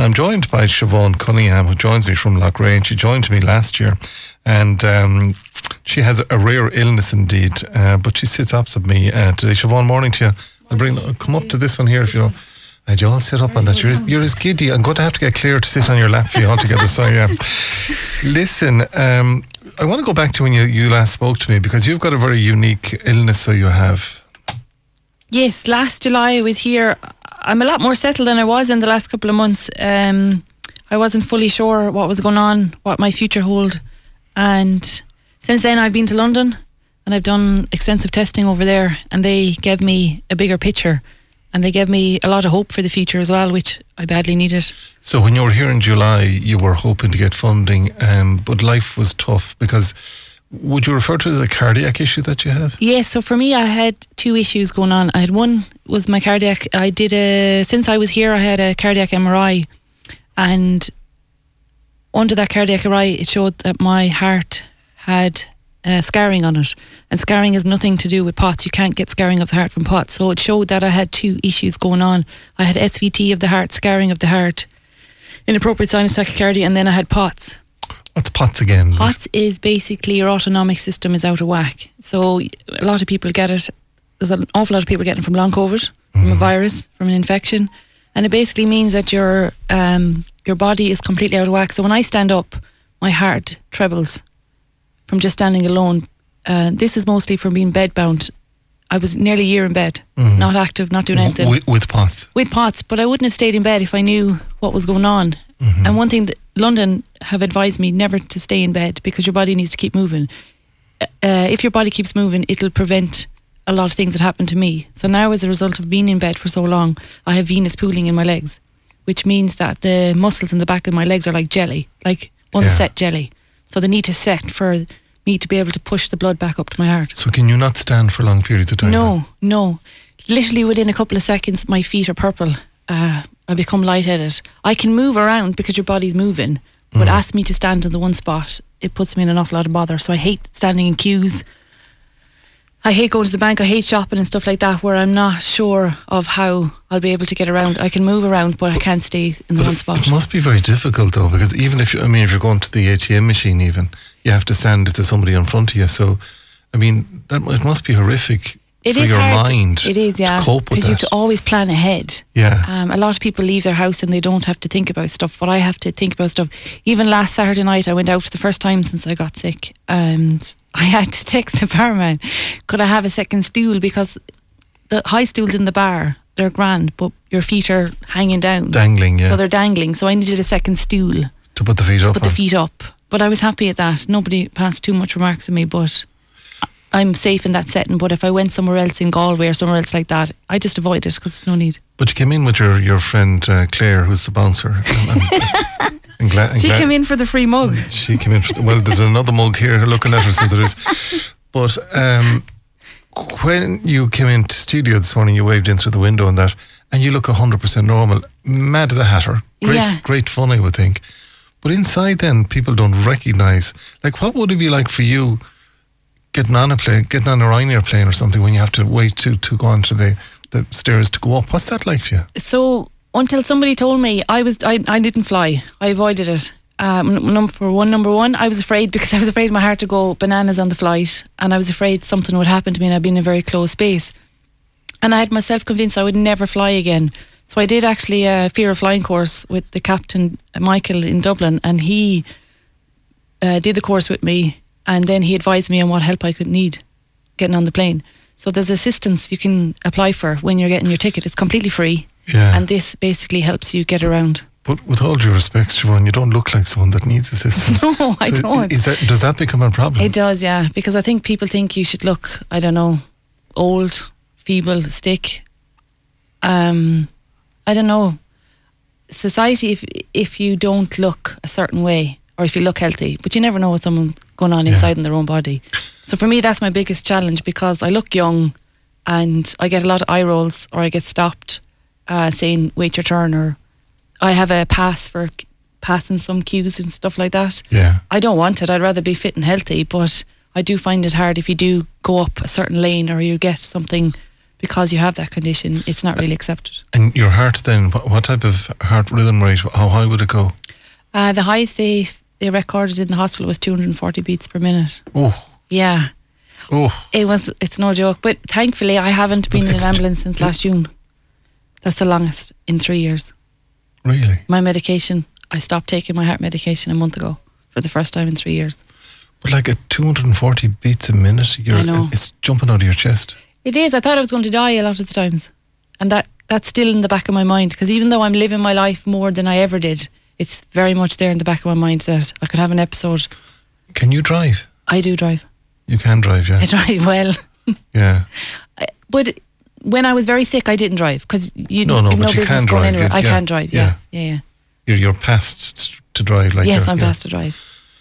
I'm joined by Siobhan Cunningham, who joins me from Loughrea. She joined me last year, and she has a rare illness indeed, but she sits opposite me today. Siobhan, morning to you. Come up to this one here if you don't. And you all sit up on that. You're as giddy. I'm going to have to get Claire to sit on your lap for you altogether. So yeah. Listen, I want to go back to when you last spoke to me, because you've got a very unique illness. So you have. Yes, last July I was here. I'm a lot more settled than I was in the last couple of months. I wasn't fully sure what was going on, what my future held, and since then I've been to London and I've done extensive testing over there, and they gave me a bigger picture. And they gave me a lot of hope for the future as well, which I badly needed. So when you were here in July, you were hoping to get funding, but life was tough because, would you refer to it as a cardiac issue that you have? Yes, so for me, I had two issues going on. I had one was my cardiac. Since I was here, I had a cardiac MRI. And under that cardiac MRI, it showed that my heart had scarring on it, and scarring has nothing to do with POTS. You can't get scarring of the heart from POTS. So it showed that I had two issues going on. I had SVT of the heart, scarring of the heart, inappropriate sinus tachycardia, and then I had POTS. What's POTS again? POTS is basically your autonomic system is out of whack. So a lot of people get it. There's an awful lot of people getting it from long COVID, from a virus, from an infection, and it basically means that your body is completely out of whack. So when I stand up, my heart trebles from just standing alone. This is mostly from being bedbound. I was nearly a year in bed, not active, not doing anything. With POTS? With POTS, but I wouldn't have stayed in bed if I knew what was going on. And one thing that London have advised me, never to stay in bed, because your body needs to keep moving. If your body keeps moving, it'll prevent a lot of things that happen to me. So now, as a result of being in bed for so long, I have venous pooling in my legs, which means that the muscles in the back of my legs are like jelly, like unset jelly. So they need to set for me to be able to push the blood back up to my heart. So can you not stand for long periods of time? No. Literally within a couple of seconds, my feet are purple. I become lightheaded. I can move around because your body's moving, but ask me to stand in the one spot, it puts me in an awful lot of bother. So I hate standing in queues. I hate going to the bank. I hate shopping and stuff like that, where I'm not sure of how I'll be able to get around. I can move around, but I can't stay in the one spot. It must be very difficult though, because even if you're going to the ATM machine, even you have to stand if there's somebody in front of you. So, it must be horrific for your mind. It is, yeah. To cope with that, because you have to always plan ahead. Yeah. A lot of people leave their house and they don't have to think about stuff, but I have to think about stuff. Even last Saturday night, I went out for the first time since I got sick, and I had to text the barman, could I have a second stool, because the high stools in the bar, they're grand, but your feet are hanging down. Dangling, yeah. So they're dangling. So I needed a second stool. To put the feet up. But I was happy at that. Nobody passed too much remarks on me, but I'm safe in that setting. But if I went somewhere else in Galway or somewhere else like that, I just avoid it because there's no need. But you came in with your friend Claire, who's the bouncer. She came in for the free mug. She came in well, there's another mug here looking at her, so there is. But when you came into studio this morning, you waved in through the window and that, and you look 100% normal. Mad as a hatter. Great fun, I would think. But inside then, people don't recognise. Like, what would it be like for you getting on a Ryanair plane or something when you have to wait to go onto the stairs to go up? What's that like for you? So, until somebody told me, I didn't fly. I avoided it. Number one, I was afraid, because I was afraid my heart to go bananas on the flight, and I was afraid something would happen to me, and I'd be in a very close space. And I had myself convinced I would never fly again. So I did actually a fear of flying course with the captain, Michael, in Dublin, and he did the course with me, and then he advised me on what help I could need getting on the plane. So there's assistance you can apply for when you're getting your ticket. It's completely free, and this basically helps you get around. But with all due respect, Siobhan, you don't look like someone that needs assistance. No, I don't. Does that become a problem? It does, yeah, because I think people think you should look, I don't know, old, feeble, stick. I don't know. Society, if you don't look a certain way, or if you look healthy, but you never know what's going on inside in their own body. So for me, that's my biggest challenge, because I look young and I get a lot of eye rolls, or I get stopped saying, wait your turn, or I have a pass for passing some queues and stuff like that. Yeah. I don't want it. I'd rather be fit and healthy, but I do find it hard if you do go up a certain lane or you get something because you have that condition, it's not really accepted. And your heart then, what type of heart rhythm rate, how high would it go? The highest they recorded in the hospital was 240 beats per minute. Oh. Yeah. Oh. It's no joke. But thankfully I haven't been in an ambulance since last June. That's the longest in 3 years. Really? My medication, I stopped taking my heart medication a month ago for the first time in 3 years. But like at 240 beats a minute, I know. It's jumping out of your chest. It is. I thought I was going to die a lot of the times. And that's still in the back of my mind, because even though I'm living my life more than I ever did, it's very much there in the back of my mind that I could have an episode. Can you drive? I do drive. You can drive, yeah. I drive well. Yeah. But when I was very sick, I didn't drive, because you've no but you business can going drive. anywhere. I Yeah. can drive, yeah. You're past to drive, like. Yes, I'm past to drive.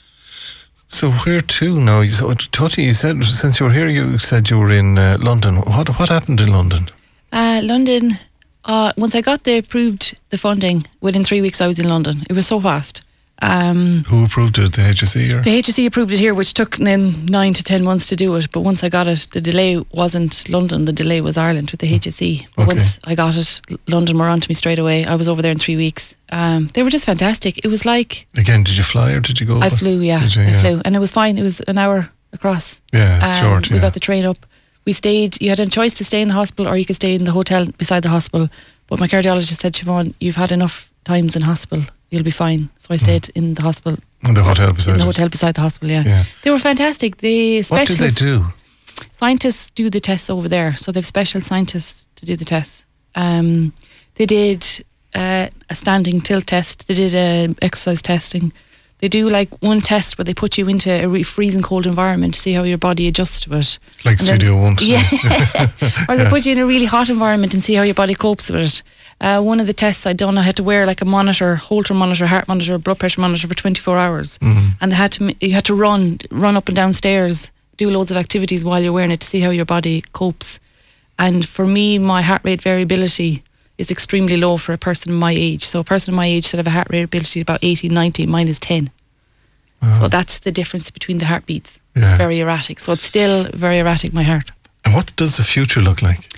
So where to now? Toti, you said since you were here, you said you were in London. What happened in London? London. Once I got the funding, within 3 weeks I was in London. It was so fast. Who approved it? The HSE? Or? The HSE approved it here, which took then 9 to 10 months to do it. But once I got it, the delay wasn't London, the delay was Ireland with the HSE. But once I got it, London were on to me straight away. I was over there in 3 weeks. They were just fantastic. It was like... Again, did you fly or did you go? I flew, yeah. I flew. And it was fine. It was an hour across. Yeah, it's short, We got the train up. We stayed, you had a choice to stay in the hospital or you could stay in the hotel beside the hospital. But my cardiologist said, Siobhan, you've had enough times in hospital. You'll be fine. So I stayed in the hospital. In the hotel beside the hotel beside the hospital, yeah. They were fantastic. What did they do? Scientists do the tests over there. So they have special scientists to do the tests. They did a standing tilt test. They did exercise testing. They do like one test where they put you into a freezing cold environment to see how your body adjusts to it. Like Studio One. Yeah. Or they put you in a really hot environment and see how your body copes with it. One of the tests I done, I had to wear like a monitor, Holter monitor, heart monitor, blood pressure monitor for 24 hours. And you had to run up and down stairs, do loads of activities while you're wearing it to see how your body copes. And for me, my heart rate variability is extremely low for a person my age. So a person my age should have a heart rate ability about 80, 90, mine is 10. So that's the difference between the heartbeats. Yeah. It's very erratic. So it's still very erratic, my heart. And what does the future look like?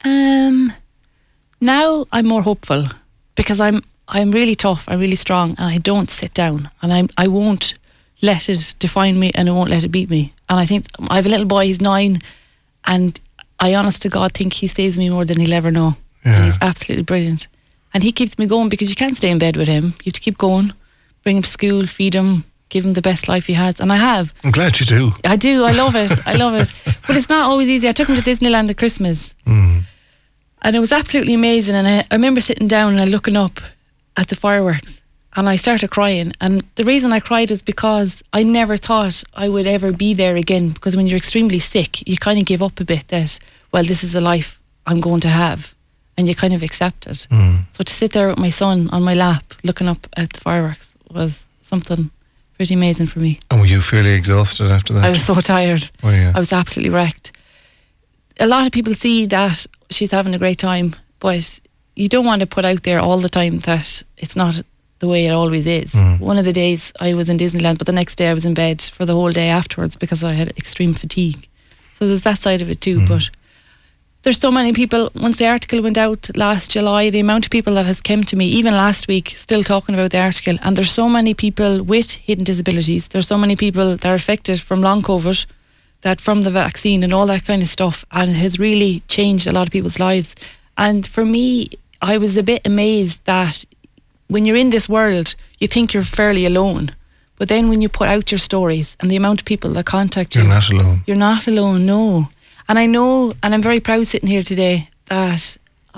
Now I'm more hopeful because I'm really tough, I'm really strong, and I don't sit down, and I won't let it define me, and I won't let it beat me. And I think I have a little boy, he's 9, and I honest to God think he stays with me more than he'll ever know. Yeah. And he's absolutely brilliant. And he keeps me going because you can't stay in bed with him. You have to keep going, bring him to school, feed him, give him the best life he has. And I have. I'm glad you do. I do. I love it. I love it. But it's not always easy. I took him to Disneyland at Christmas. And it was absolutely amazing. And I remember sitting down and looking up at the fireworks. And I started crying. And the reason I cried was because I never thought I would ever be there again. Because when you're extremely sick, you kind of give up a bit that, well, this is the life I'm going to have. And you kind of accept it. So to sit there with my son on my lap looking up at the fireworks was something pretty amazing for me. And were you fairly exhausted after that? I was so tired. Oh, yeah. I was absolutely wrecked. A lot of people see that she's having a great time, but you don't want to put out there all the time that it's not the way it always is. One of the days I was in Disneyland, but the next day I was in bed for the whole day afterwards because I had extreme fatigue. So there's that side of it too. But there's so many people, once the article went out last July, the amount of people that has come to me, even last week, still talking about the article, and there's so many people with hidden disabilities, there's so many people that are affected from long COVID, that from the vaccine and all that kind of stuff, and it has really changed a lot of people's lives. And for me, I was a bit amazed that when you're in this world, you think you're fairly alone. But then when you put out your stories and the amount of people that contact you, You're not alone. You're not alone, no. And I know, and I'm very proud sitting here today that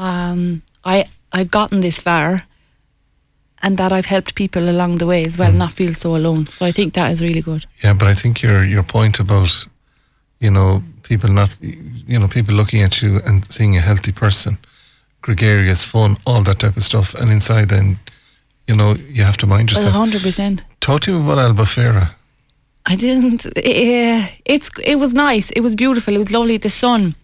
I've gotten this far and that I've helped people along the way as well, not feel so alone. So I think that is really good. Yeah, but I think your point about, people people looking at you and seeing a healthy person, gregarious, fun, all that type of stuff, and inside then, you have to mind yourself. 100%. Talk to me about Albufeira. I didn't. It was nice. It was beautiful. It was lovely. The sun.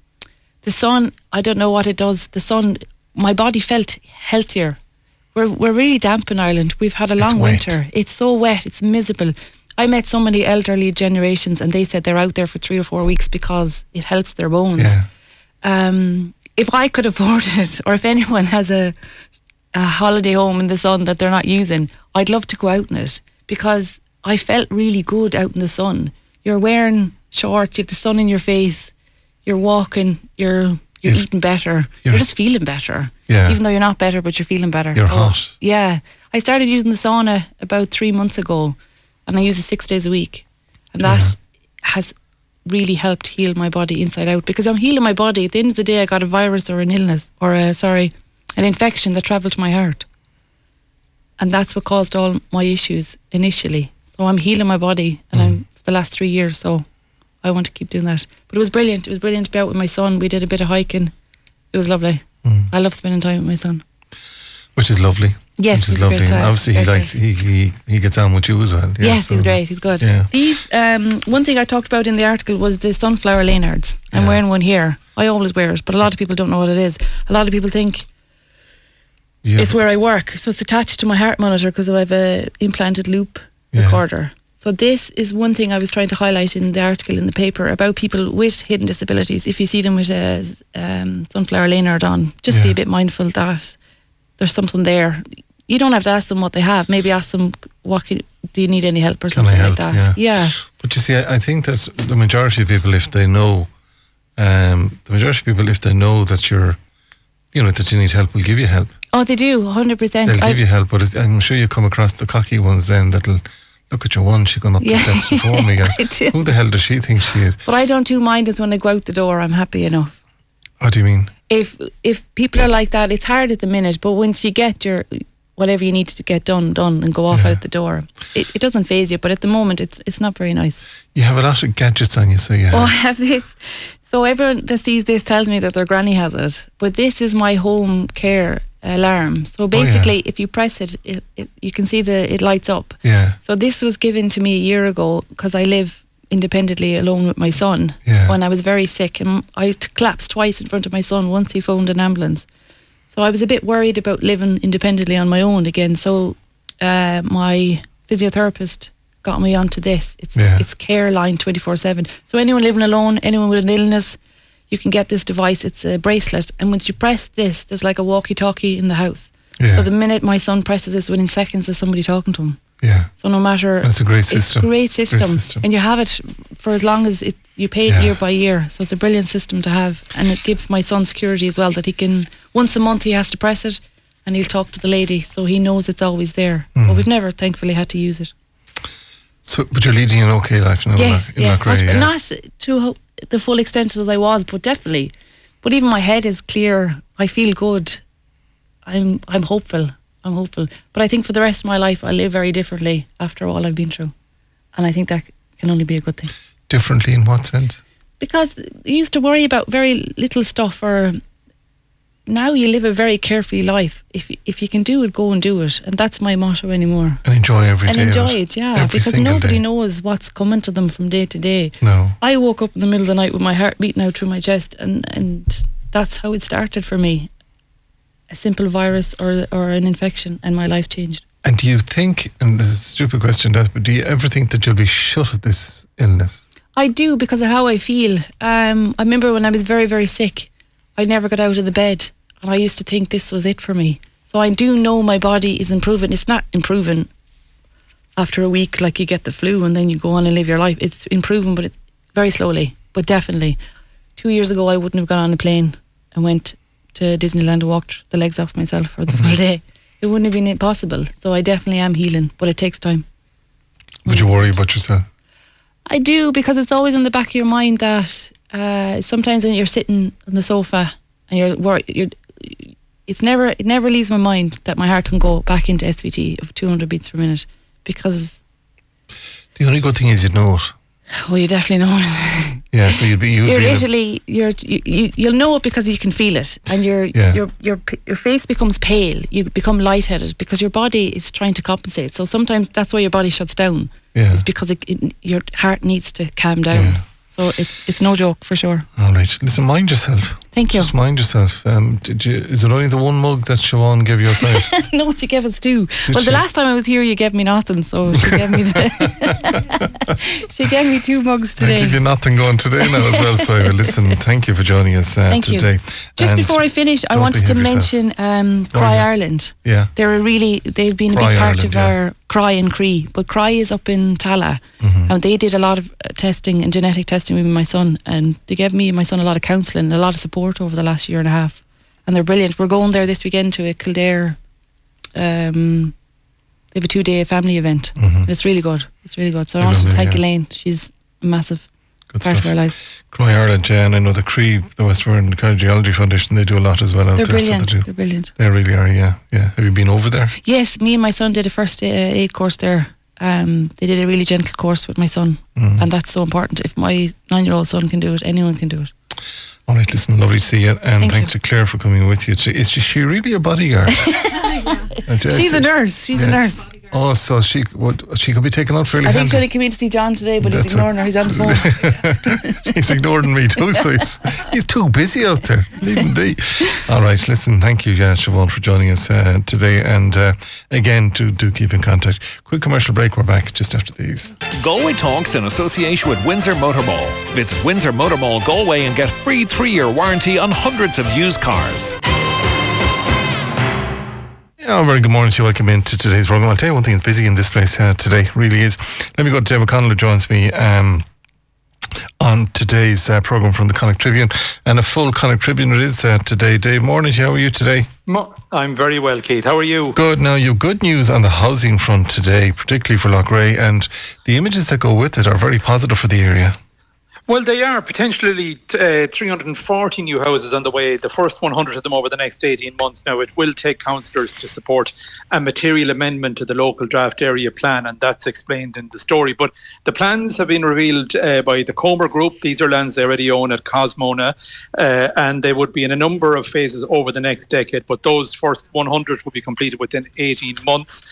I don't know what it does. The sun. My body felt healthier. We're really damp in Ireland. We've had a long winter. It's so wet. It's miserable. I met so many elderly generations, and they said they're out there for 3 or 4 weeks because it helps their bones. Yeah. if I could afford it, or if anyone has a holiday home in the sun that they're not using, I'd love to go out in it, because I felt really good out in the sun. You're wearing shorts, you have the sun in your face, you're walking, you're eating better, you're just feeling better. Yeah. Even though you're not better, but you're feeling better. You're hot. Yeah. I started using the sauna about 3 months ago, and I use it 6 days a week. And that has really helped heal my body inside out, because I'm healing my body. At the end of the day, I got a virus or an illness, or an infection that travelled to my heart. And that's what caused all my issues initially. So I'm healing my body, and I'm for the last 3 years, so I want to keep doing that. But it was brilliant. It was brilliant to be out with my son. We did a bit of hiking. It was lovely. I love spending time with my son. Which is lovely. Yes, which is it's a lovely. great time. And obviously he gets on with you as well. Yeah, yes, he's great. He's good. Yeah. These one thing I talked about in the article was the sunflower Laynards. I'm wearing one here. I always wear it, but a lot of people don't know what it is. A lot of people think it's where I work. So it's attached to my heart monitor, because I have a implanted loop recorder. So this is one thing I was trying to highlight in the article in the paper about people with hidden disabilities. If you see them with a sunflower Laynard on, just be a bit mindful that there's something there. You don't have to ask them what they have. Maybe ask them, do you need any help or something like that? Yeah. But you see, I think that the majority of people, if they know, that you're, that you need help, will give you help. Oh, they do, 100%. They'll give you help, but I'm sure you come across the cocky ones then that'll look at your one, she's gone up the steps before me. Who the hell does she think she is? But I don't do mind is when I go out the door, I'm happy enough. What do you mean? If people are like that, it's hard at the minute, but once you get your whatever you need to get done and go off out the door, it doesn't faze you. But at the moment, it's not very nice. You have a lot of gadgets on you, so you have. Oh, I have this. So everyone that sees this tells me that their granny has it, but this is my home care alarm. So basically, if you press it, you can see it lights up. Yeah. So this was given to me a year ago, because I live independently alone with my son when I was very sick, and I collapsed twice in front of my son. Once he phoned an ambulance. So I was a bit worried about living independently on my own again. So my physiotherapist got me onto this. It's Care Line 24/7. So anyone living alone, anyone with an illness, you can get this device. It's a bracelet, and once you press this, there's like a walkie-talkie in the house. So the minute my son presses this, within seconds there's somebody talking to him. Yeah. So no matter, that's a great system. It's a great system, and you have it for as long as you pay it year by year. So it's a brilliant system to have, and it gives my son security as well, that he can, once a month he has to press it, and he'll talk to the lady, so he knows it's always there. But we've never, thankfully, had to use it. So, but you're leading an okay life now. Yes, not to the full extent as I was, but definitely. But even my head is clear. I feel good. I'm hopeful. But I think for the rest of my life, I live very differently after all I've been through. And I think that can only be a good thing. Differently in what sense? Because you used to worry about very little stuff, or now you live a very carefree life. If you can do it, go and do it. And that's my motto anymore. And enjoy every day. And enjoy it, because nobody knows what's coming to them from day to day. No. I woke up in the middle of the night with my heart beating out through my chest, and that's how it started for me. A simple virus or an infection, and my life changed. And do you think, and this is a stupid question, but do you ever think that you'll be shut of this illness? I do, because of how I feel. I remember when I was very, very sick, I never got out of the bed, and I used to think this was it for me. So I do know my body is improving. It's not improving after a week like you get the flu and then you go on and live your life. It's improving, but very slowly, but definitely. 2 years ago, I wouldn't have got on a plane and went to Disneyland and walked the legs off myself for the full day. It wouldn't have been possible. So I definitely am healing, but it takes time. Would you worry about yourself? I do, because it's always in the back of your mind that sometimes when you're sitting on the sofa and you're worried, it never leaves my mind that my heart can go back into SVT of 200 beats per minute, because the only good thing is you'd know it. Oh, you definitely know it. Yeah, so you'll know it because you can feel it, and your face becomes pale. You become lightheaded because your body is trying to compensate. So sometimes that's why your body shuts down. Yeah. It's because your heart needs to calm down. Yeah. So it's no joke, for sure. All right, listen, mind yourself. Thank you. Just mind yourself. Is it only the one mug that Siobhan gave you outside? No, she gave us 2. Did Well, she? the last time I was here, you gave me nothing, so she gave me she gave me 2 mugs I today. give you nothing going today now as well, Simon. Listen, thank you for joining us Thank today. you. Just And before I finish, I don't wanted to behave yourself. mention Cry Ireland. Yeah. They've been a Cry big part Ireland, of yeah. our Cry and Cree, but Cry is up in Tala, and they did a lot of testing and genetic testing with my son, and they gave me and my son a lot of counselling and a lot of support over the last year and a half, and they're brilliant. We're going there this weekend to a Kildare. They have a 2-day family event, and it's really good. It's really good. So I You're wanted to going there, thank yeah. Elaine. She's a massive Good part stuff. of our lives. Cry Ireland, yeah, and I know the Cree, the West Vernon Cardiology Foundation, they do a lot as well out They're there. brilliant. So They're brilliant. they really are, yeah. Have you been over there? Yes, me and my son did a first aid course there. They did a really gentle course with my son, and that's so important. If my 9-year-old son can do it, anyone can do it. All right, listen, lovely to see you, and Thank thanks you. to Claire for coming with you. Is she really a bodyguard? She's a nurse. She's a nurse. Oh, so she could be taken out fairly I think she handy. only came in to see John today, but he's That's ignoring her. He's on the phone. He's ignoring me too, so he's too busy out there. Leave him be. All right, listen, thank you, Siobhan, for joining us today, and again, do keep in contact. Quick commercial break, we're back just after these. Galway Talks in association with Windsor Motor Mall. Visit Windsor Motor Mall Galway and get free 3-year warranty on hundreds of used cars. Yeah, very good morning to you. Welcome into today's program. I'll tell you one thing, it's busy in this place today, really is. Let me go to Dave O'Connell, who joins me on today's programme from the Connacht Tribune. And a full Connacht Tribune it is today. Dave, morning to you. How are you today? I'm very well, Keith. How are you? Good. Now, you've good news on the housing front today, particularly for Loughrea, and the images that go with it are very positive for the area. Well, they are potentially 340 new houses on the way, the first 100 of them over the next 18 months. Now, it will take councillors to support a material amendment to the local draft area plan, and that's explained in the story. But the plans have been revealed by the Comer Group. These are lands they already own at Cosmona, and they would be in a number of phases over the next decade. But those first 100 will be completed within 18 months,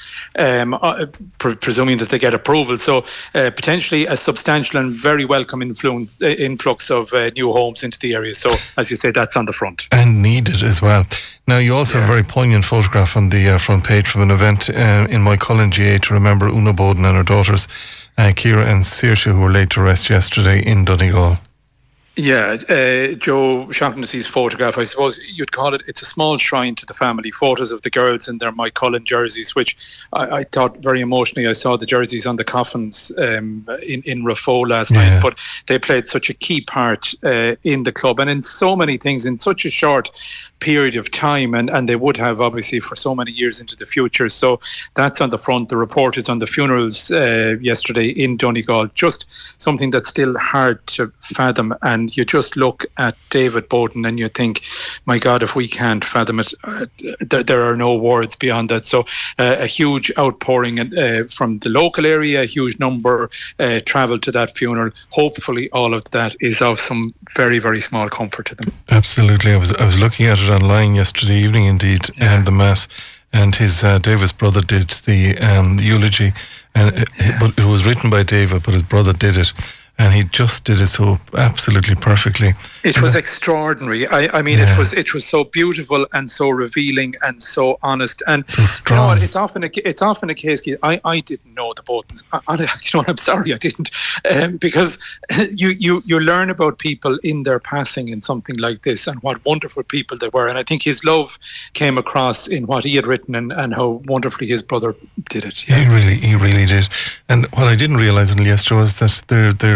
presuming that they get approval. So potentially a substantial and very welcome influx of new homes into the area. So, as you say, that's on the front. And needed as well. Now, you also have a very poignant photograph on the front page from an event in Moycullen GA to remember Una Bowden and her daughters, Ciara and Saoirse, who were laid to rest yesterday in Donegal. Yeah, Joe, shocking to see his photograph. I suppose you'd call it, it's a small shrine to the family. Photos of the girls in their Moycullen jerseys, which I thought very emotionally. I saw the jerseys on the coffins in Rafo last night, but they played such a key part in the club and in so many things in such a short period of time, and they would have obviously for so many years into the future. So that's on the front. The report is on the funerals yesterday in Donegal. Just something that's still hard to fathom, and you just look at David Bowden and you think, my God, if we can't fathom it, there are no words beyond that. So a huge outpouring from the local area, a huge number travelled to that funeral. Hopefully all of that is of some very, very small comfort to them. Absolutely. I was looking at it online yesterday evening, indeed, and the Mass, and his David's brother did the eulogy, and but it was written by David, but his brother did it. And he just did it so absolutely perfectly. It was extraordinary. I mean, it was so beautiful and so revealing and so honest and so strong. You know what, it's often a case. I didn't know the Bowdens. I'm sorry, I didn't, because you learn about people in their passing in something like this and what wonderful people they were. And I think his love came across in what he had written and how wonderfully his brother did it. Yeah. He really did. And what I didn't realise until yesterday was that their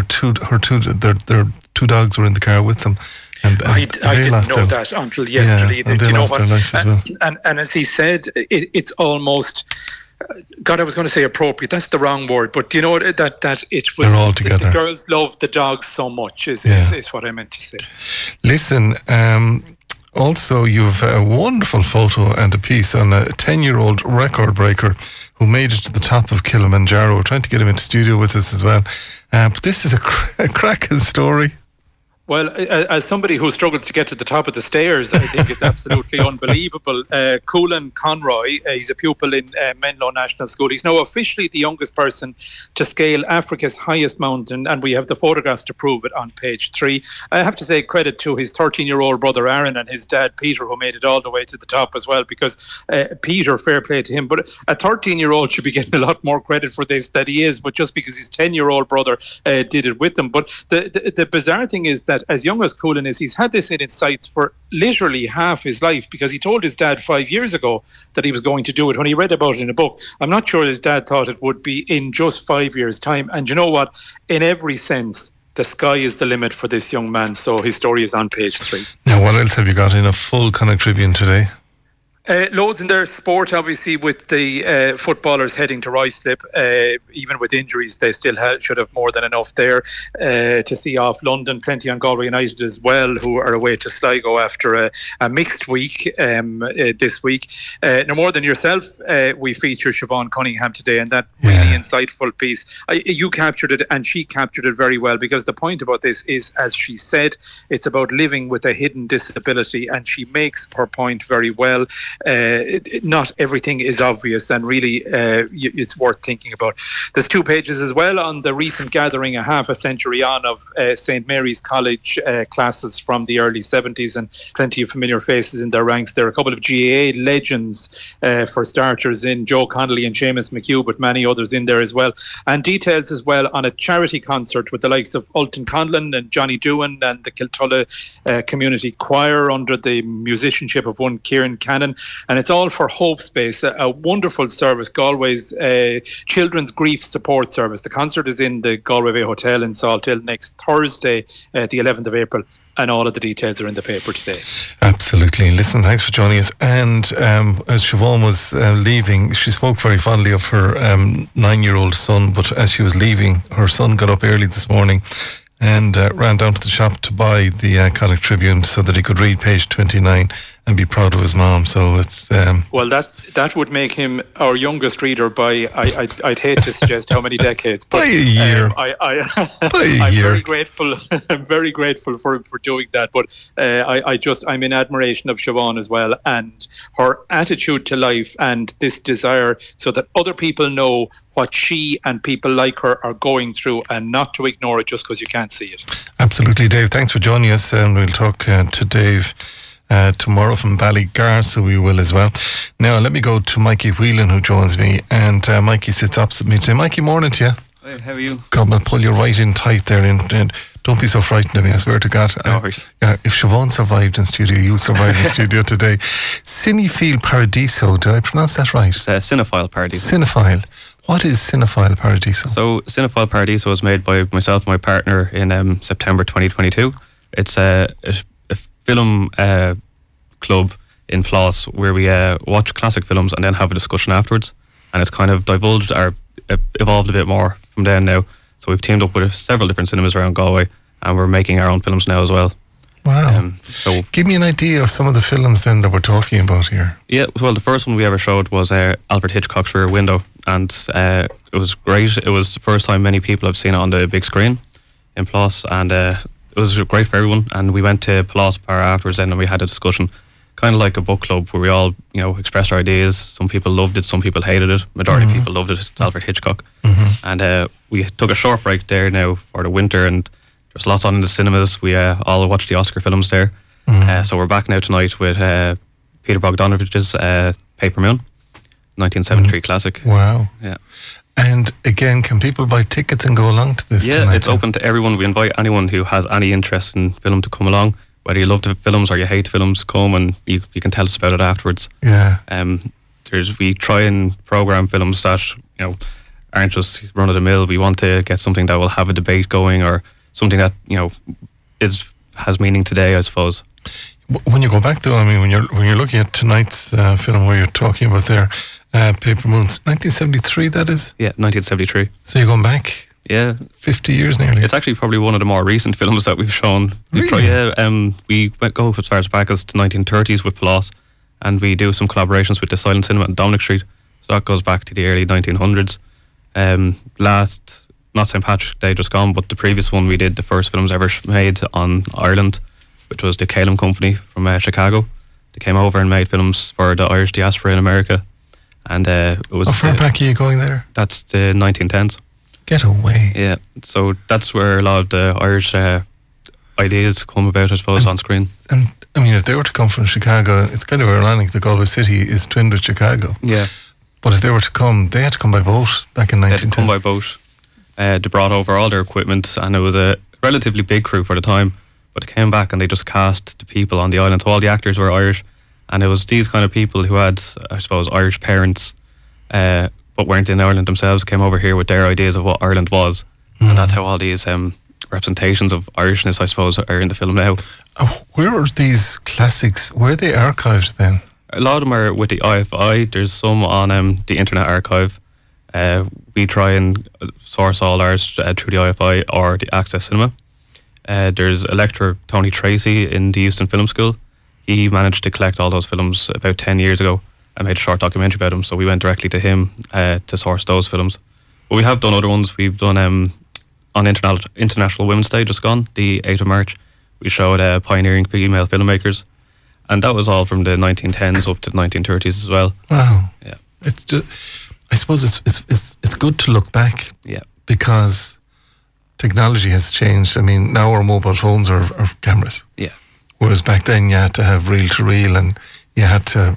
two dogs were in the car with them. And I didn't know that until yesterday. And they lost their life as well. And as he said, it's almost, God, I was going to say appropriate. That's the wrong word. But do you know what? That it was. They're all together. The girls loved the dogs so much. Is what I meant to say. Listen. Also, you've a wonderful photo and a piece on a 10-year-old record breaker who made it to the top of Kilimanjaro. We're trying to get him into studio with us as well. But this is a cracking story. Well, as somebody who struggles to get to the top of the stairs, I think it's absolutely unbelievable. Coolan Conroy, he's a pupil in Menlo National School. He's now officially the youngest person to scale Africa's highest mountain, and we have the photographs to prove it on page 3. I have to say credit to his 13-year-old brother Aaron and his dad Peter, who made it all the way to the top as well, because Peter, fair play to him, but a 13-year-old should be getting a lot more credit for this than he is, but just because his 10-year-old brother did it with him. But the bizarre thing is that as young as Coolan is, he's had this in his sights for literally half his life, because he told his dad 5 years ago that he was going to do it when he read about it in a book. I'm not sure his dad thought it would be in just 5 years' time. And you know what? In every sense, the sky is the limit for this young man. So his story is on page 3. Now, what else have you got in a full Connacht Tribune today? Loads in their sport, obviously, with the footballers heading to Ruislip. Even with injuries, they still should have more than enough there to see off London. Plenty on Galway United as well, who are away to Sligo after a mixed week this week. No More Than Yourself, we feature Siobhan Cunningham today, and that really insightful piece. You captured it, and she captured it very well, because the point about this is, as she said, it's about living with a hidden disability, and she makes her point very well. Not everything is obvious, and really it's worth thinking about. There's 2 pages as well on the recent gathering, a half a century on, of St. Mary's College classes from the early 70s, and plenty of familiar faces in their ranks. There are a couple of GAA legends, for starters, in Joe Connolly and Seamus McHugh, but many others in there as well. And details as well on a charity concert with the likes of Ultan Conlon and Johnny Doohan and the Kiltulla Community Choir under the musicianship of one Kieran Cannon. And it's all for Hope Space, a wonderful service, Galway's children's grief support service. The concert is in the Galway Bay Hotel in Salthill next Thursday, the 11th of April. And all of the details are in the paper today. Absolutely. Listen, thanks for joining us. And as Siobhan was leaving, she spoke very fondly of her 9-year-old son. But as she was leaving, her son got up early this morning and ran down to the shop to buy the Connacht Tribune so that he could read page 29 and be proud of his mom. So it's well, that would make him our youngest reader by I'd hate to suggest how many decades, but by a year. I'm very grateful. I'm very grateful for doing that. But I'm in admiration of Siobhan as well, and her attitude to life, and this desire so that other people know what she and people like her are going through, and not to ignore it just because you can't see it. Absolutely, Dave. Thanks for joining us, and we'll talk to Dave tomorrow from Ballygar, so we will as well. Now let me go to Mikey Whelan, who joins me, and Mikey sits opposite me today. Mikey, morning to you. Hey, how are you? God, I'll pull you right in tight there, and don't be so frightened of me, I swear to God. No worries. If Siobhan survived in studio, you'll survive in studio today. Cinephile Paradiso, did I pronounce that right? It's Cinephile Paradiso. Cinephile. What is Cinephile Paradiso? So Cinephile Paradiso was made by myself and my partner in September 2022. It's a film club in Plas where we watch classic films and then have a discussion afterwards, and it's kind of divulged or evolved a bit more from then now. So we've teamed up with several different cinemas around Galway, and we're making our own films now as well. Wow. So give me an idea of some of the films then that we're talking about here. Yeah, well, the first one we ever showed was Alfred Hitchcock's Rear Window, and it was great. It was the first time many people have seen it on the big screen in Plas, and it was great for everyone. And we went to Plas Bar afterwards then, and we had a discussion, kind of like a book club, where we all, expressed our ideas. Some people loved it, some people hated it. Majority of people loved it. It's Alfred Hitchcock. And we took a short break there now for the winter, and there's lots on in the cinemas. We all watched the Oscar films there. So we're back now tonight with Peter Bogdanovich's Paper Moon, 1973 classic. Wow. Yeah. And again, can people buy tickets and go along to this tonight? Yeah, it's open to everyone. We invite anyone who has any interest in film to come along. Whether you love the films or you hate films, come and you can tell us about it afterwards. Yeah. We try and program films that aren't just run of the mill. We want to get something that will have a debate going, or something that has meaning today, I suppose. When you go back though, I mean, when you're looking at tonight's film where you're talking about there, Paper Moons, 1973, that is? Yeah, 1973. So you're going back? Yeah, 50 years nearly. It's actually probably one of the more recent films that we've shown. Really? We go as far back as the 1930s with Plas, and we do some collaborations with the Silent Cinema on Dominic Street. So that goes back to the early 1900s. Last not St. Patrick's Day just gone, but the previous one we did the first films ever made on Ireland, which was the Calum Company from Chicago. They came over and made films for the Irish diaspora in America, and it was. How far back are you going there? That's the 1910s. Get away. Yeah, so that's where a lot of the Irish ideas come about, I suppose, on screen. And I mean, if they were to come from Chicago, it's kind of ironic that Galway City is twinned with Chicago. Yeah. But if they were to come, they had to come by boat back in 1910. They had to come by boat. They brought over all their equipment, and it was a relatively big crew for the time. But they came back and they just cast the people on the island. So all the actors were Irish, and it was these kind of people who had, I suppose, Irish parents, but weren't in Ireland themselves, came over here with their ideas of what Ireland was. And that's how all these representations of Irishness, I suppose, are in the film now. Where are these classics? Where are they archived then? A lot of them are with the IFI. There's some on the Internet Archive. We try and source all ours through the IFI or the Access Cinema. There's a lecturer, Tony Tracy, in the Euston Film School. He managed to collect all those films about 10 years ago and made a short documentary about them. So we went directly to him to source those films. But we have done other ones. We've done on International Women's Day just gone, the 8th of March. We showed pioneering female filmmakers. And that was all from the 1910s up to the 1930s as well. Wow. Yeah. It's just, I suppose it's good to look back. Yeah. Because technology has changed. I mean, now our mobile phones are cameras. Yeah. Whereas back then you had to have reel to reel, and you had to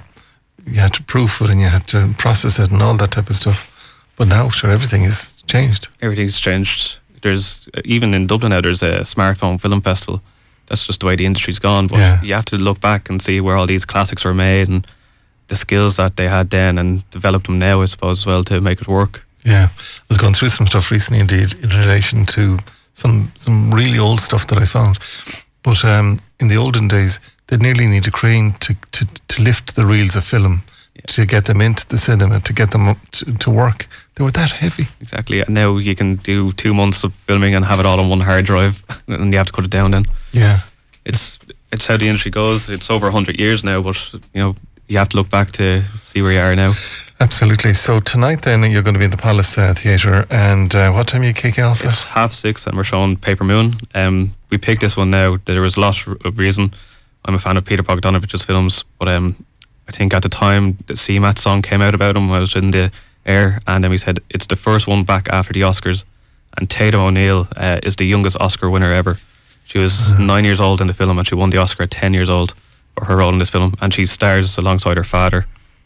proof it, and you had to process it and all that type of stuff. But now, sure, everything has changed. Everything's changed. There's even in Dublin now, there's a smartphone film festival. That's just the way the industry's gone. But you have to look back and see where all these classics were made and the skills that they had then, and develop them now, I suppose, as well, to make it work. Yeah, I was going through some stuff recently, indeed, in relation to some really old stuff that I found. But in the olden days, they'd nearly need a crane to lift the reels of film, to get them into the cinema, to get them to work. They were that heavy. Exactly. And now you can do 2 months of filming and have it all on one hard drive, and you have to cut it down then. Yeah. It's how the industry goes. It's over 100 years now, but you have to look back to see where you are now. Absolutely. So tonight then you're going to be in the Palace Theatre, and what time are you kicking off? It's 6:30 and we're showing Paper Moon. We picked this one now. There was a lot of reason. I'm a fan of Peter Bogdanovich's films, but I think at the time the CMAT song came out about him. I was in the air, and then we said it's the first one back after the Oscars, and Tatum O'Neill is the youngest Oscar winner ever. She was 9 years old in the film, and she won the Oscar at 10 years old for her role in this film, and she stars alongside her father,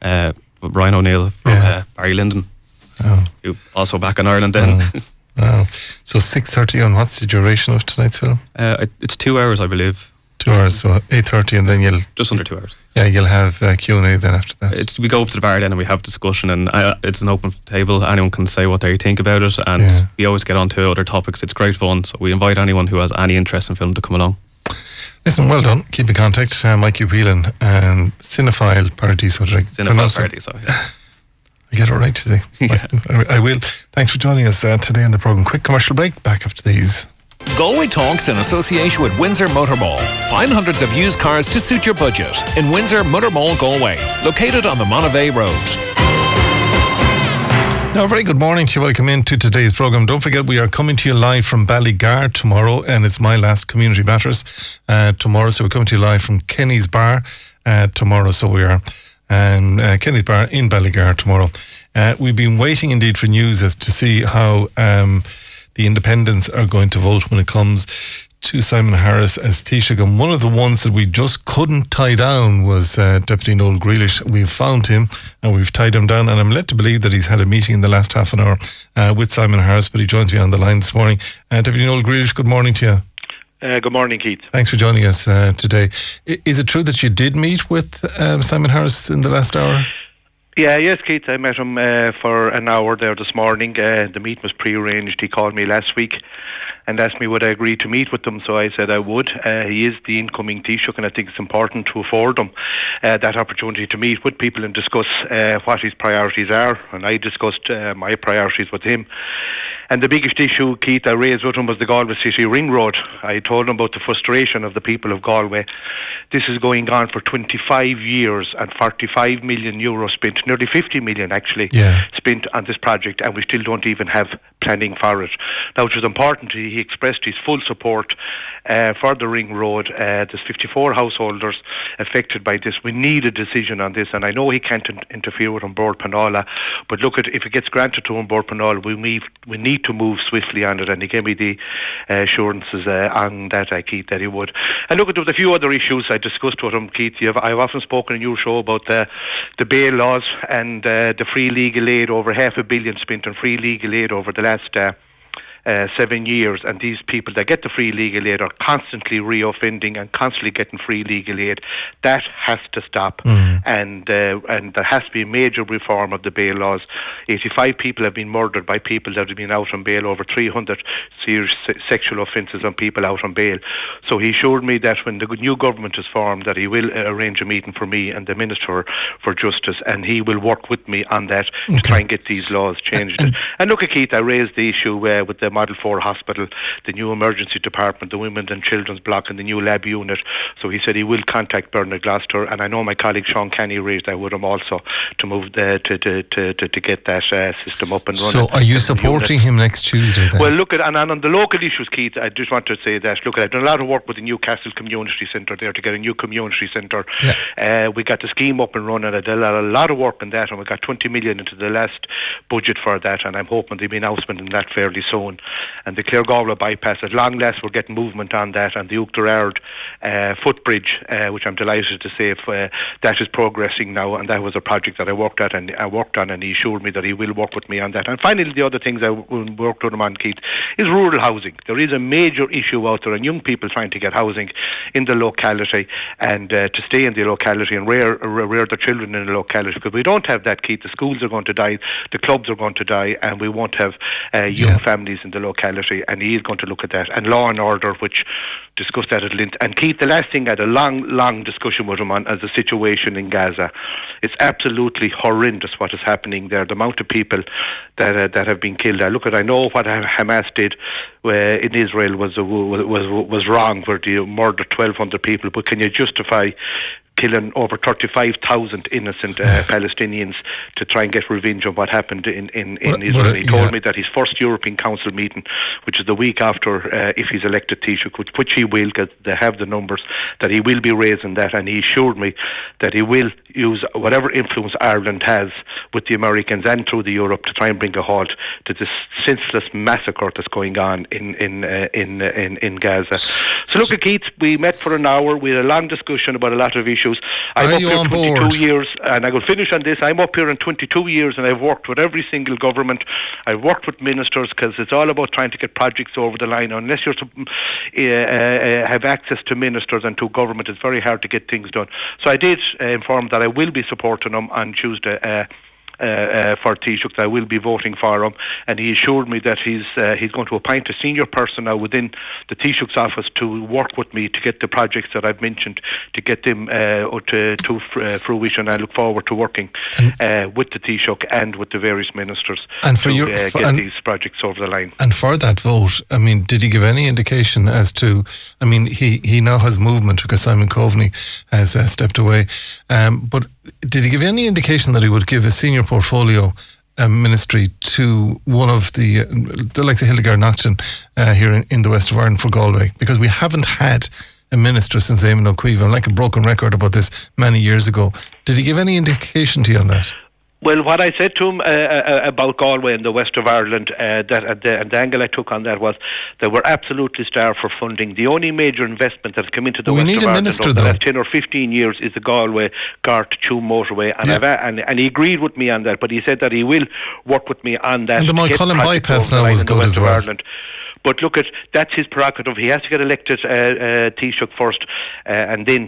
Ryan O'Neill from Barry Lyndon, who also back in Ireland then. Wow. So 6:30 on, what's the duration of tonight's film? It's 2 hours, I believe. 2 hours, so 8:30, and then you'll... Just under 2 hours. Yeah, you'll have Q&A then after that. We go up to the bar then and we have discussion, and it's an open table. Anyone can say what they think about it, and we always get on to other topics. It's great fun, so we invite anyone who has any interest in film to come along. Listen, well done. Keep in contact. Mike Upelan and Cinephile Paradiso. Cinephile Paradiso, yeah. I get it right today. Yeah. I will. Thanks for joining us today on the programme. Quick commercial break. Back after these. Galway Talks in association with Windsor Motor Mall. Find hundreds of used cars to suit your budget in Windsor Motor Mall, Galway, located on the Monavey Road. Now, a very good morning to you. Welcome into today's programme. Don't forget, we are coming to you live from Ballygar tomorrow, and it's my last community batters tomorrow. So we're coming to you live from Kenny's Bar tomorrow. So we are Kenny's Bar in Ballygar tomorrow. We've been waiting indeed for news as to see how the independents are going to vote when it comes to Simon Harris as Taoiseach. And one of the ones that we just couldn't tie down was Deputy Noel Grealish. We've found him and we've tied him down, and I'm led to believe that he's had a meeting in the last half an hour with Simon Harris, but he joins me on the line this morning. Deputy Noel Grealish, good morning to you. Good morning, Keith. Thanks for joining us today. Is it true that you did meet with Simon Harris in the last hour? Yes, Keith. I met him for an hour there this morning. The meet was pre-arranged. He called me last week and asked me would I agree to meet with them, so I said I would. He is the incoming Taoiseach, and I think it's important to afford him that opportunity to meet with people and discuss what his priorities are, and I discussed my priorities with him. And the biggest issue, Keith, I raised with him was the Galway City Ring Road. I told him about the frustration of the people of Galway. This is going on for 25 years and 45 million euros spent, nearly 50 million actually, spent on this project, and we still don't even have planning for it. Now, which is important, he expressed his full support for the Ring Road. There's 54 householders affected by this. We need a decision on this, and I know he can't interfere with An Bord Pleanála, but look, if it gets granted to An Bord Pleanála, we need to move swiftly on it, and he gave me the assurances on that, Keith, that he would. And look, there was a few other issues I discussed with him, Keith. I've often spoken in your show about the bail laws and the free legal aid, over $500 million spent on free legal aid over the last 7 years, and these people that get the free legal aid are constantly reoffending and constantly getting free legal aid. That has to stop, and there has to be a major reform of the bail laws. 85 people have been murdered by people that have been out on bail, over 300 serious sexual offences on people out on bail. So he assured me that when the new government is formed, that he will arrange a meeting for me and the Minister for Justice, and he will work with me on that to try and get these laws changed. And look, Keith, I raised the issue with the Model 4 hospital, the new emergency department, the women and children's block, and the new lab unit. So he said he will contact Bernard Gloucester, and I know my colleague Sean Kenny raised that with him also to move to get that system up and running. So are you supporting him next Tuesday then? Well, look, and on the local issues, Keith, I just want to say that, look, I've done a lot of work with the Newcastle Community Centre there to get a new community centre. We got the scheme up and running. I did a lot of work on that, and we got 20 million into the last budget for that, and I'm hoping there'll be an announcement on that fairly soon. And the Claregalway bypass, at long last we're getting movement on that, and the Uachtarard footbridge, which I'm delighted to say that is progressing now, and that was a project that I worked on, and he assured me that he will work with me on that. And finally, the other things I worked with him on, Keith, is rural housing. There is a major issue out there, and young people trying to get housing in the locality and to stay in the locality and rear their children in the locality, because we don't have that, Keith. The schools are going to die, the clubs are going to die, and we won't have young families in the locality, and he is going to look at that. And law and order, which discussed that at length. And Keith, the last thing, I had a long discussion with him on as the situation in Gaza. It's absolutely horrendous what is happening there. The amount of people that have been killed. I know what Hamas did in Israel was wrong, where they murdered 1,200 people. But can you justify killing over 35,000 innocent Palestinians to try and get revenge on what happened in Israel? He told me that his first European Council meeting, which is the week after, if he's elected Taoiseach, which he will, because they have the numbers, that he will be raising that, and he assured me that he will use whatever influence Ireland has with the Americans and through the Europe to try and bring a halt to this senseless massacre that's going on in Gaza. So look, Keith, we met for an hour. We had a long discussion about a lot of issues. I'm up here 22 years, and I will finish on this. I'm up here in 22 years, and I've worked with every single government. I've worked with ministers, because it's all about trying to get projects over the line. Unless you have access to ministers and to government, it's very hard to get things done. So I did inform that I will be supporting him on Tuesday for Taoiseach. I will be voting for him, and he assured me that he's going to appoint a senior person now within the Taoiseach's office to work with me to get the projects that I've mentioned, to get them to fruition. I look forward to working with the Taoiseach and with the various ministers to get these projects over the line. And for that vote, I mean, did he give any indication as to, I mean, he now has movement because Simon Coveney has stepped away, but did he give any indication that he would give a senior portfolio ministry to one of the likes of Hildegard Naughton here in the west of Ireland for Galway? Because we haven't had a minister since Eamon O'Keefe. I'm like a broken record about this many years ago. Did he give any indication to you on that? Well, what I said to him about Galway and the west of Ireland, and the angle I took on that was that we're absolutely starved for funding. The only major investment that's come into the west of Ireland over the last 10 or 15 years is the Galway-Gart-Tuam motorway, and he agreed with me on that, but he said that he will work with me on that. And the Mulcullen bypass now was good as well. But look, that's his prerogative. He has to get elected, Taoiseach, first, and then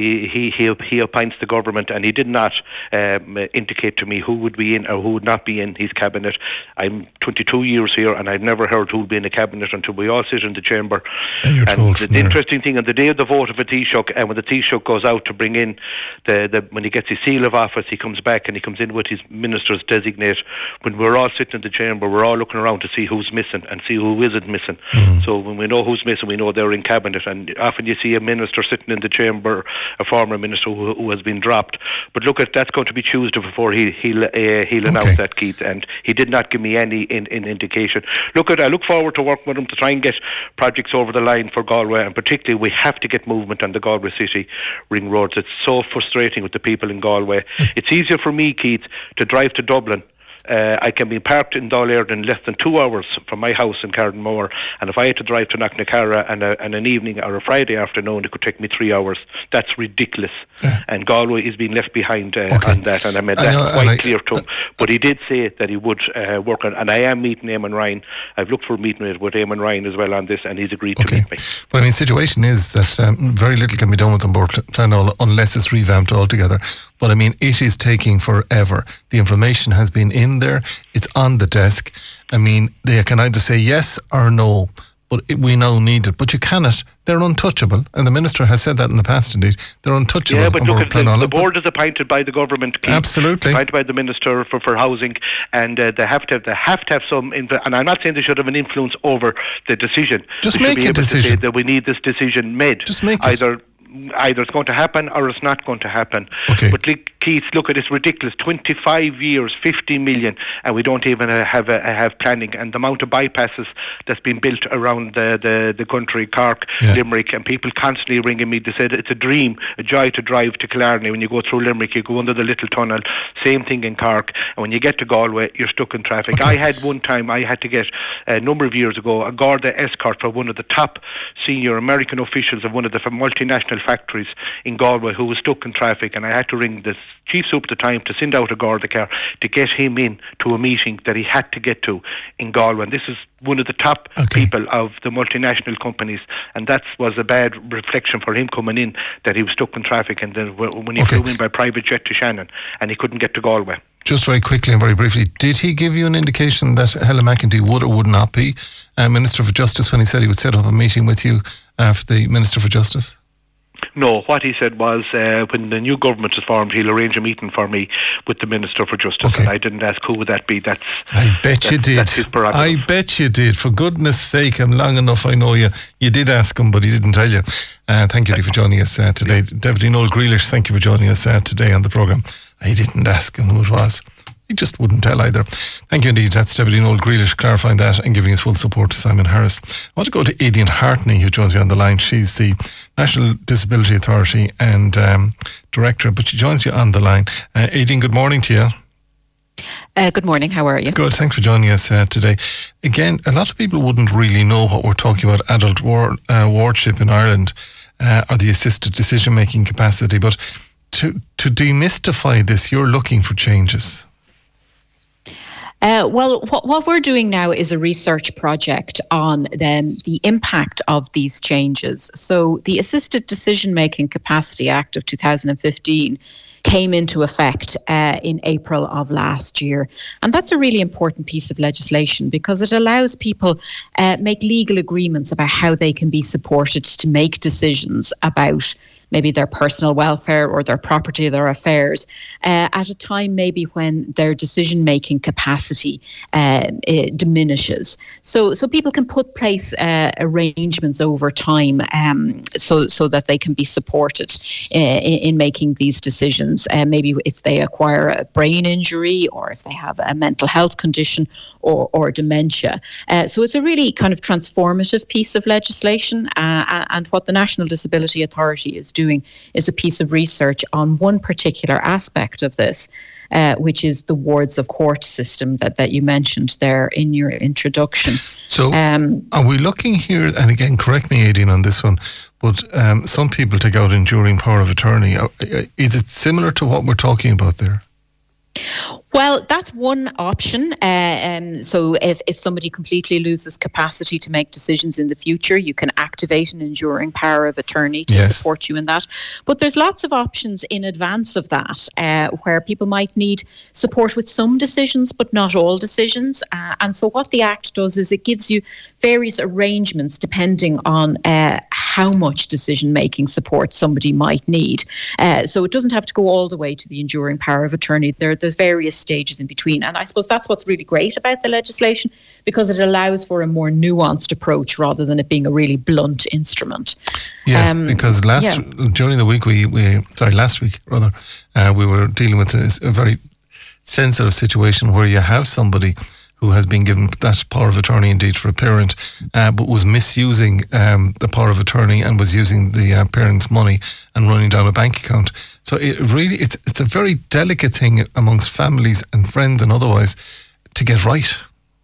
he appoints the government, and he did not indicate to me who would be in or who would not be in his cabinet. I'm 22 years here, and I've never heard who would be in the cabinet until we all sit in the chamber. And the interesting thing, on the day of the vote of a Taoiseach, and when the Taoiseach goes out to bring in when he gets his seal of office, he comes back and he comes in with his ministers designate. When we're all sitting in the chamber, we're all looking around to see who's missing and see who isn't missing. So when we know who's missing, we know they're in cabinet. And often you see a minister sitting in the chamber, a former minister who has been dropped. But look, that's going to be Tuesday before he'll announce that, Keith. And he did not give me any indication. I look forward to working with him to try and get projects over the line for Galway, and particularly we have to get movement on the Galway City ring roads. It's so frustrating with the people in Galway. It's easier for me, Keith, to drive to Dublin. I can be parked in Dáil in less than 2 hours from my house in Cardenmore, and if I had to drive to Knocknacarra and an evening or a Friday afternoon, it could take me 3 hours. That's ridiculous. And Galway is being left behind on that, and I made that quite clear to him. But he did say that he would work on, and I am meeting Eamon Ryan. I've looked for a meeting with Eamon Ryan as well on this, and he's agreed to meet me. Well, I mean, the situation is that very little can be done with Clonall unless it's revamped altogether. But I mean, it is taking forever. The information has been in there. It's on the desk. I mean, they can either say yes or no, but we now need it. But you cannot. They're untouchable. And the Minister has said that in the past, indeed. They're untouchable. Yeah, but look, the board is appointed by the government. Keith. Absolutely. Appointed by the Minister for Housing. And they have to have some, and I'm not saying they should have an influence over the decision. Just make a decision. To say that we need this decision made. Just make it. Either it's going to happen or it's not going to happen. But Keith, look at it's ridiculous. 25 years, 50 million, and we don't even have planning. And the amount of bypasses that's been built around the country, Cork, Limerick, and people constantly ringing me. They said it's a dream, a joy to drive to Killarney. When you go through Limerick, you go under the little tunnel. Same thing in Cork. And when you get to Galway, you're stuck in traffic. I had one time, I had to get a number of years ago a Garda escort for one of the top senior American officials of one of the multinational factories in Galway who was stuck in traffic, and I had to ring the chief soup at the time to send out a Garda car to get him in to a meeting that he had to get to in Galway. And this is one of the top people of the multinational companies, and that was a bad reflection for him coming in, that he was stuck in traffic, and then when he flew in by private jet to Shannon and he couldn't get to Galway. Just very quickly and very briefly, did he give you an indication that Helen McEntee would or would not be Minister for Justice when he said he would set up a meeting with you for the Minister for Justice? No, what he said was when the new government is formed, he'll arrange a meeting for me with the Minister for Justice. And I didn't ask who would that be. I bet you did. That's his prerogative. I bet you did. For goodness sake, I'm long enough, I know you. You did ask him, but he didn't tell you. Thank you for joining us today. Deputy Noel Grealish, thank you for joining us today on the programme. I didn't ask him who it was. He just wouldn't tell either. Thank you indeed. That's Deputy Noel Grealish clarifying that and giving his full support to Simon Harris. I want to go to Aidan Hartney, who joins me on the line. She's the National Disability Authority and Director, but she joins me on the line. Aidan, good morning to you. Good morning, how are you? Good, thanks for joining us today. Again, a lot of people wouldn't really know what we're talking about, adult wardship in Ireland, or the assisted decision-making capacity, but to demystify this, you're looking for changes. Well, what we're doing now is a research project on the impact of these changes. So the Assisted Decision-Making Capacity Act of 2015 came into effect in April of last year. And that's a really important piece of legislation because it allows people make legal agreements about how they can be supported to make decisions about maybe their personal welfare or their property, their affairs, at a time maybe when their decision-making capacity diminishes. So people can put place arrangements over time so that they can be supported in making these decisions. Maybe if they acquire a brain injury or if they have a mental health condition or dementia. So it's a really kind of transformative piece of legislation, and what the National Disability Authority is doing is a piece of research on one particular aspect of this, which is the wards of court system that you mentioned there in your introduction. So are we looking here, and again, correct me, Aidan, on this one, but some people take out enduring power of attorney. Is it similar to what we're talking about there? Well, that's one option. So if somebody completely loses capacity to make decisions in the future, you can activate an enduring power of attorney to support you in that. But there's lots of options in advance of that, where people might need support with some decisions, but not all decisions. And so what the Act does is it gives you various arrangements depending on how much decision-making support somebody might need. So it doesn't have to go all the way to the enduring power of attorney. There's various stages in between. And I suppose that's what's really great about the legislation, because it allows for a more nuanced approach rather than it being a really blunt instrument. Yes, because during the week, last week, we were dealing with a very sensitive situation where you have somebody who has been given that power of attorney indeed for a parent, but was misusing the power of attorney and was using the parent's money and running down a bank account. So it's a very delicate thing amongst families and friends and otherwise to get right.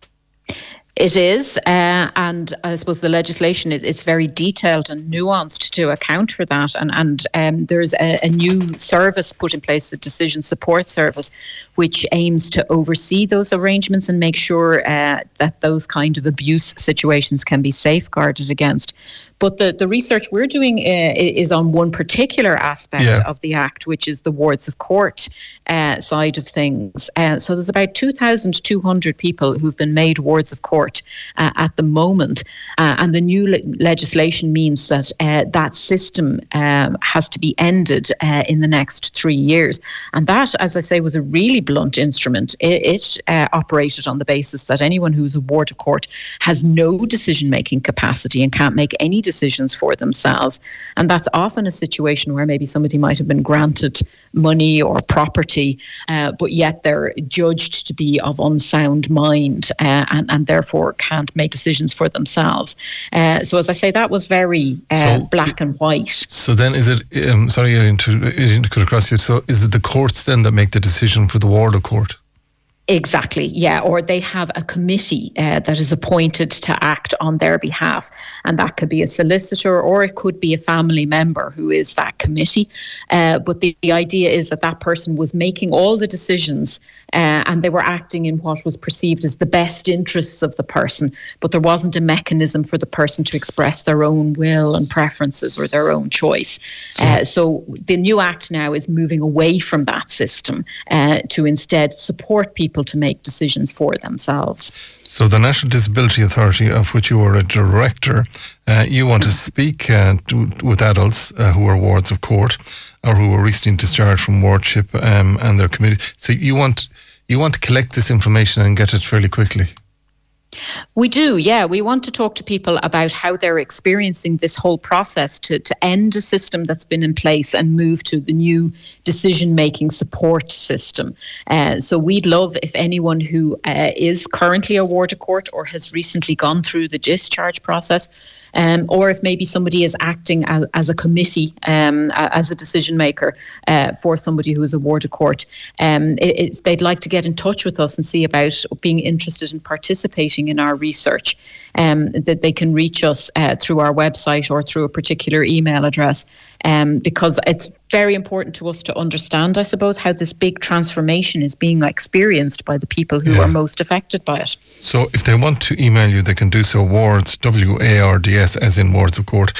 It is, and I suppose the legislation is very detailed and nuanced to account for that. And there's a new service put in place, the Decision Support Service, which aims to oversee those arrangements and make sure that those kind of abuse situations can be safeguarded against. But the research we're doing is on one particular aspect of the Act, which is the wards of court side of things. So there's about 2,200 people who've been made wards of court at the moment. And the new legislation means that that system has to be ended in the next 3 years. And that, as I say, was a really blunt instrument. It operated on the basis that anyone who's a ward of court has no decision-making capacity and can't make any decisions for themselves. And that's often a situation where maybe somebody might have been granted money or property, but yet they're judged to be of unsound mind and therefore can't make decisions for themselves. So as I say, that was very black and white. So then is it, sorry I didn't cut across you, so is it the courts then that make the decision for the ward of court? Exactly, yeah. Or they have a committee that is appointed to act on their behalf. And that could be a solicitor or it could be a family member who is that committee. But the idea is that person was making all the decisions and they were acting in what was perceived as the best interests of the person. But there wasn't a mechanism for the person to express their own will and preferences or their own choice. So the new Act now is moving away from that system to instead support people to make decisions for themselves. So the National Disability Authority, of which you are a director, you want to speak with adults who are wards of court or who were recently discharged from wardship and their community. So you want to collect this information and get it fairly quickly. We do, yeah. We want to talk to people about how they're experiencing this whole process to end a system that's been in place and move to the new decision-making support system. So we'd love if anyone who is currently a ward of court or has recently gone through the discharge process, or if maybe somebody is acting as a committee, as a decision maker for somebody who is a ward of court, they'd like to get in touch with us and see about being interested in participating in our research, that they can reach us through our website or through a particular email address, because it's very important to us to understand, I suppose, how this big transformation is being experienced by the people who are most affected by it. So if they want to email you, they can do so, wards, WARDS, as in wards of court,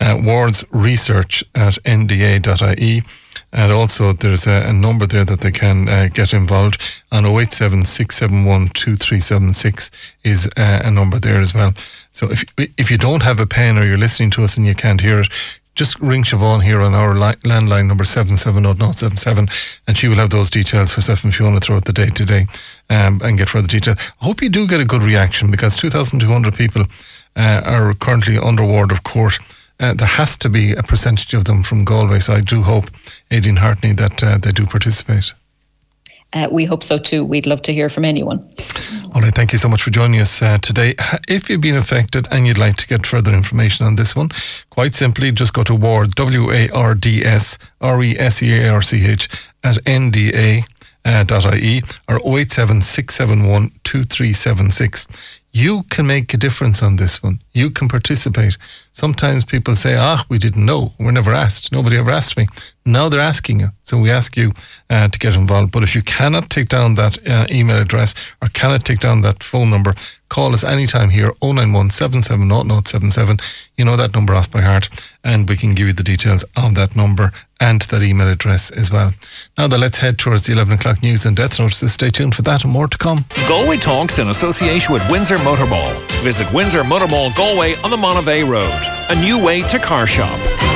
wardsresearch@nda.ie. And also there's a number there that they can get involved on 087 671 2376 is a number there as well. So if you don't have a pen or you're listening to us and you can't hear it, just ring Siobhan here on our landline number 770-077 and she will have those details for herself and Fiona throughout the day today and get further detail. I hope you do get a good reaction because 2,200 people are currently under ward of court. There has to be a percentage of them from Galway, so I do hope, Aidan Hartney, that they do participate. We hope so too. We'd love to hear from anyone. All right, thank you so much for joining us today. If you've been affected and you'd like to get further information on this one, quite simply just go to WARDS, WARDS, RESEARCH @NDA.ie or 087 671 2376. You can make a difference on this one. You can participate. Sometimes people say, we didn't know. We're never asked. Nobody ever asked me. Now they're asking you. So we ask you to get involved. But if you cannot take down that email address or cannot take down that phone number, call us anytime here, 091 770077. You know that number off by heart, and we can give you the details of that number and that email address as well. Now then, let's head towards the 11 o'clock news and death notices. Stay tuned for that and more to come. Galway Talks in association with Windsor Motor Mall. Visit Windsor Motor Mall Galway on the Monavea Road. A new way to car shop.